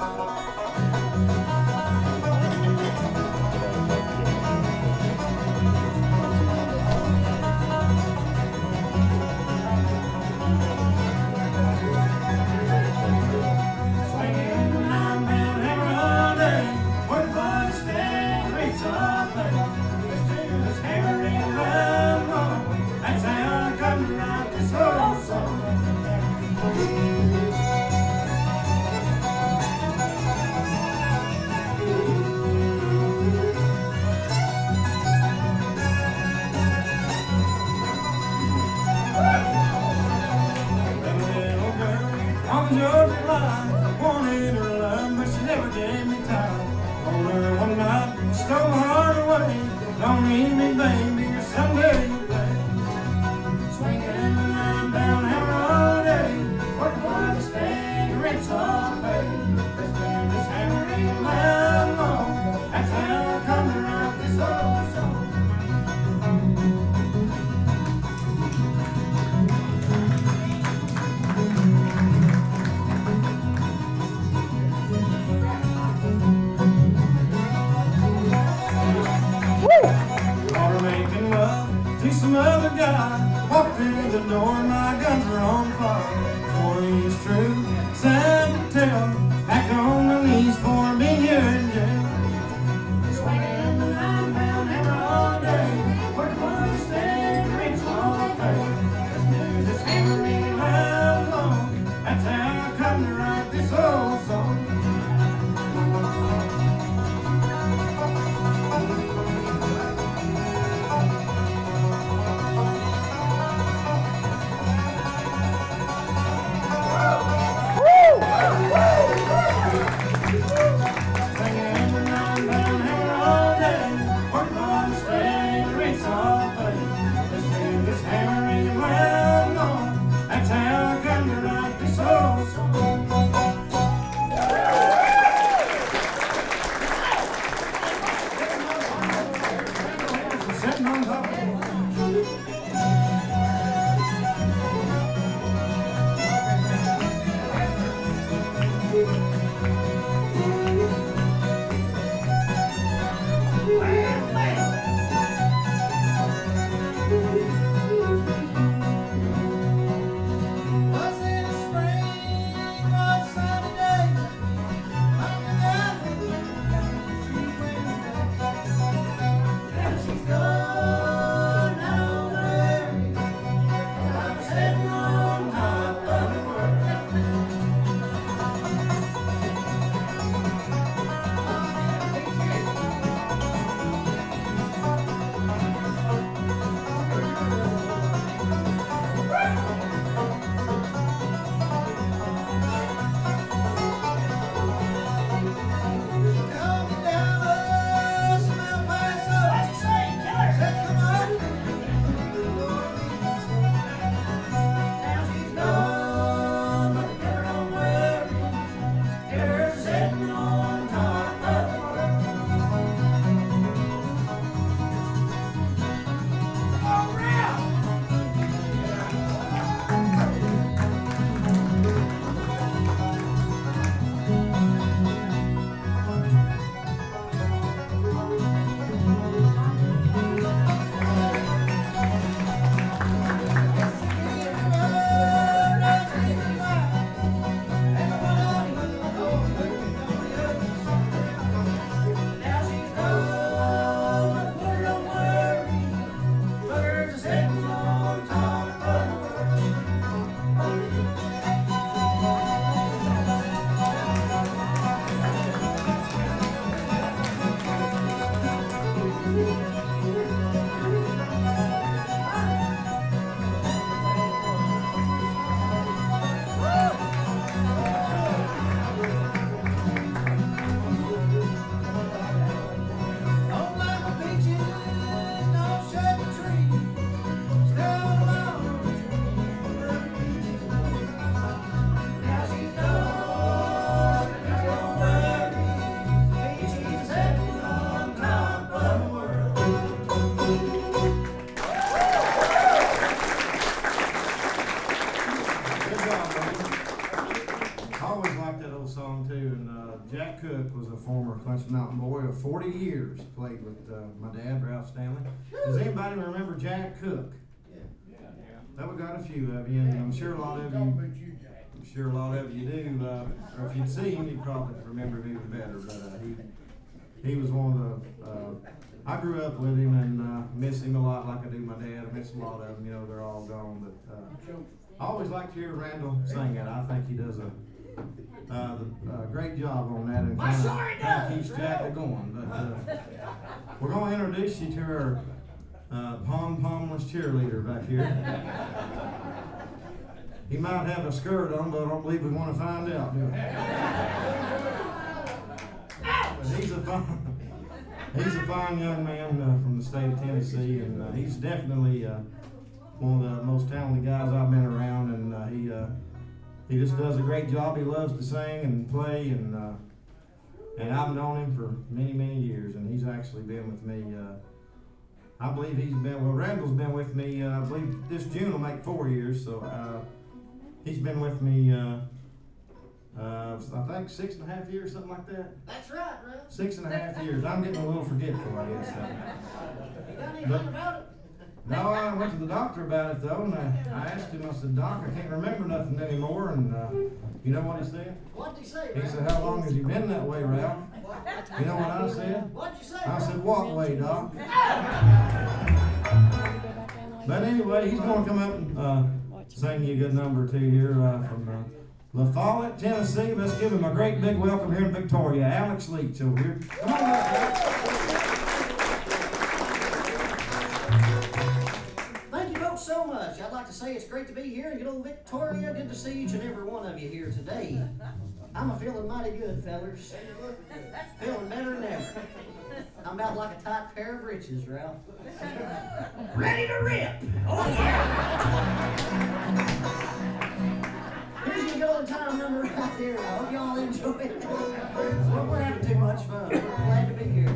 Georgia line, wanted her love, but she never gave me time. On her one night, stole her heart away. Don't need me, baby, or someday you'll play. Swinging the line down hammer all day, working for the state, rents all paid. Let's do this hammering line long. That's how I come to write this old song. Making love to some other guy. Walked through the door, my guns were on fire. 4 years true, sad to tell. Back on my knees for being here in jail. Swinging the line down hammer all day. Working for the state, rich all day. Let's do this hammering line long. That's how I come to write this old song. that old song too. And Jack Cook was a former Clemson Mountain boy of 40 years. Played with my dad, Ralph Stanley. Does anybody remember Jack Cook? That we got a few of you, and I'm sure a lot of you. I'm sure a lot of you do. Or if you'd see him, you'd probably remember him even better. But he was one of the. I grew up with him and miss him a lot, like I do my dad. I miss a lot of them. You know, they're all gone. But I always like to hear Randall sing it. I think he does a great job on that, and kind of keeps Jack going. But we're going to introduce you to our pom-pomless cheerleader back here. He might have a skirt on, but I don't believe we want to find out, do we? But he's a fine young man from the state of Tennessee, and he's definitely one of the most talented guys I've been around, and he just does a great job. He loves to sing and play, and I've known him for many, many years, and he's actually been with me. I believe Randall's been with me, I believe this June will make 4 years, so he's been with me, I think 6.5 years, something like that. That's right, Ralph. 6.5 years. I'm getting a little forgetful, I guess. You got anything about it? No, I went to the doctor about it, though, and I asked him, I said, Doc, I can't remember nothing anymore, and you know what he said? What'd he say, He Ralph? said, how long has you been that way, Ralph? You know what I said? What'd you say, I Ralph? said, what way, Doc? But anyway, he's going to come up and sing you a good number or two here from La Follette, Tennessee. Let's give him a great big welcome here in Victoria. Alex Leach over here. Come on up, Alex. Thank you folks so much. I'd like to say it's great to be here in good old Victoria. Good to see each and every one of you here today. I'm feeling mighty good, fellers. Feeling better than ever. I'm about like a tight pair of breeches, Ralph. Ready to rip! Oh yeah! Here's your good old time number right here. I hope y'all enjoy it. We're having too much fun. We're glad to be here.